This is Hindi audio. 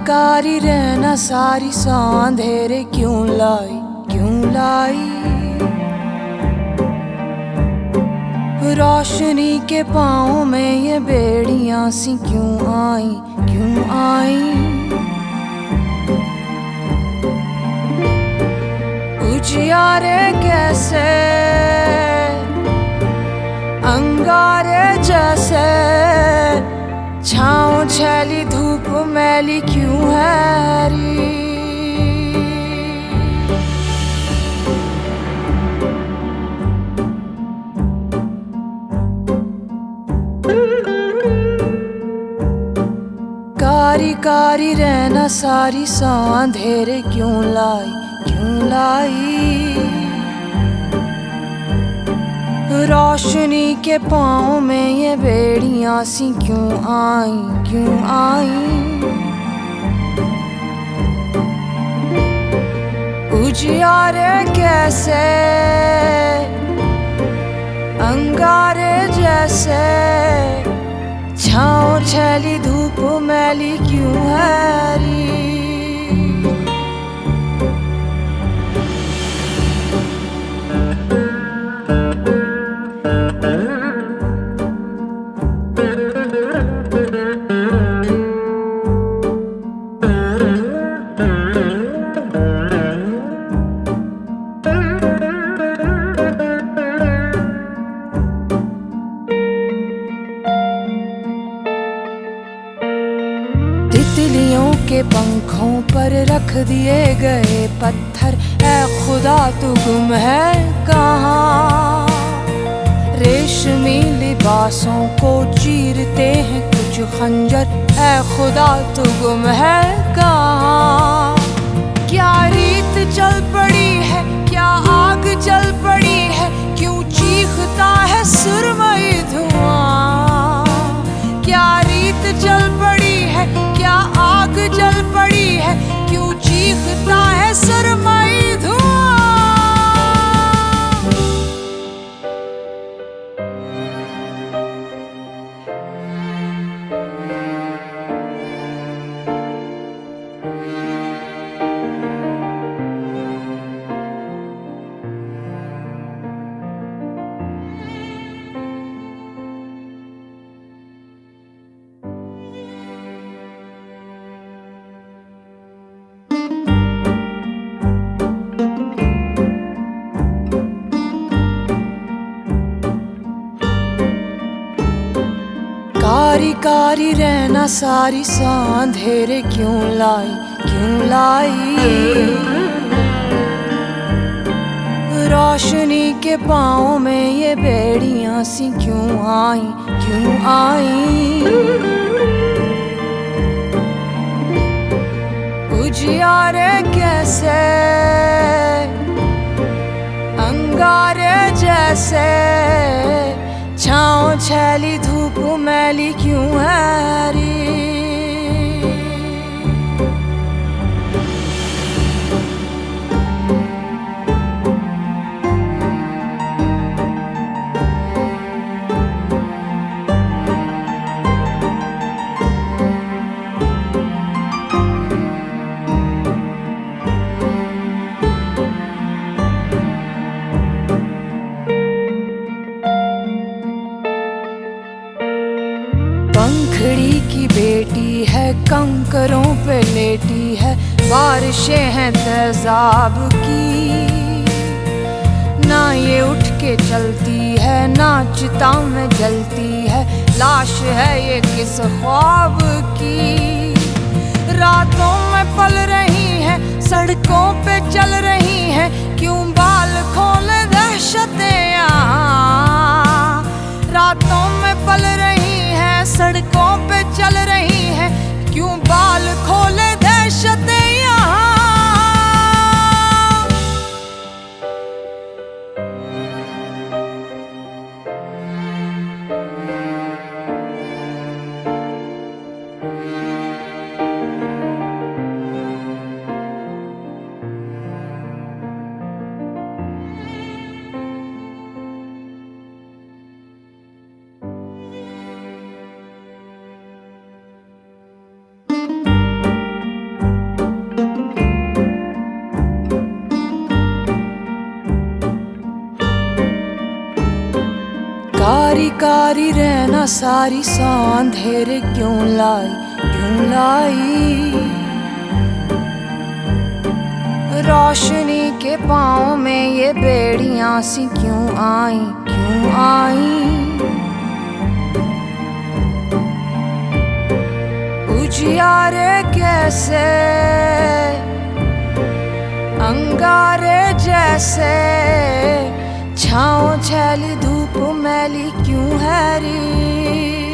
कारी रहना सारी सांधेरे क्यों लाई, क्यों लाई। रोशनी के पाँव में ये बेड़ियां सी क्यों आई, क्यों आई। उजियारे कैसे अंगारे जैसे, छाँव छैली धूप मैली क्यों है री। कारी कारी रहना सारी सांधेरे क्यों लाई, क्यों लाई। रोशनी के पाँव में ये बेड़ियां सी क्यों आई, क्यों आई। उजियारे कैसे अंगारे जैसे, छाँव छैली धूप मैली क्यों है री। तितलियों के पंखों पर रख दिए गए पत्थर, ऐ खुदा तू गुम है कहाँ। रेशमी लिबासों को चीरते हैं कुछ खंजर, ऐ खुदा तू गुम है कहाँ। क्या रीत चल पड़ी है, क्या आग जल पड़ी है, क्यों चीखता है सुरमई धुआं। क्या रीत चल पड़ी है, क्या आग जल पड़ी है, क्यों चीखता है सुरमई धुआं। कारी कारी रहना सारी सांधेरे क्यों लाई, क्यों लाई। रोशनी के पाँव में ये बेड़ियां सी क्यों आई, क्यों आई। उजियारे कैसे अंगारे जैसे, छाँव छैली धूप मैली क्यों है री। पंखड़ी की बेटी है कंकरों पे लेटी है, बारिशें हैं तेजाब की। ना ये उठ के चलती है, ना चिता में जलती है, लाश है ये किस ख्वाब की। रातों में पल रही है, सड़कों पे चल रही है, क्यों बाल खोले दहशतें यहाँ। रातों में पल रही है, सड़कों पे चल रही है, क्यों बाल खोले दहशतें यहाँ। कारी रहना सारी सा अंधेरे क्यों लाई, क्यों लाई। रोशनी के पाँव में ये बेड़ियां सी क्यों आई, क्यों आई। उजियारे कैसे अंगारे जैसे, छाँव छैली धूप मैली क्यों है री।